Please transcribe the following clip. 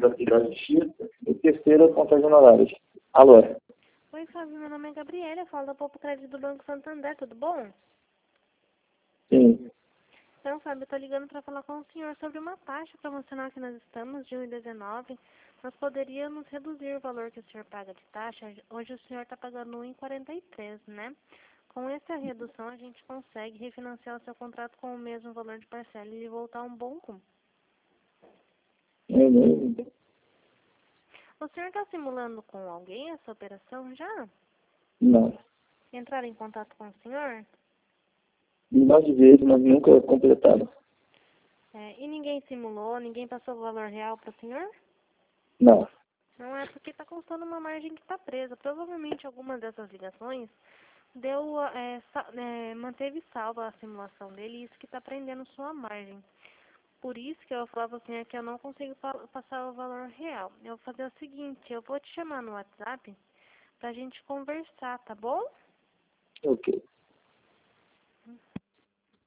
da cidade de Justiça e terceira contagem honorárias. Alô? Oi, Fábio, meu nome é Gabriela, eu falo da Poupo Crédito do Banco Santander, tudo bom? Sim. Então, Fábio, eu tô ligando para falar com o senhor sobre uma taxa promocional que nós estamos, de 1,19. Nós poderíamos reduzir o valor que o senhor paga de taxa. Hoje o senhor está pagando 1,43, né? Com essa redução, a gente consegue refinanciar o seu contrato com o mesmo valor de parcela e voltar a um bom rumo. O senhor está simulando com alguém essa operação já? Não. Entraram em contato com o senhor? Mais vezes, mas nunca completaram. E ninguém simulou, ninguém passou o valor real para o senhor? Não. Não é porque está constando uma margem que está presa. Provavelmente alguma dessas ligações manteve salva a simulação dele e isso que está prendendo sua margem. Por isso que eu falava assim, que eu não consigo passar o valor real. Eu vou fazer o seguinte, eu vou te chamar no WhatsApp pra gente conversar, tá bom? Ok.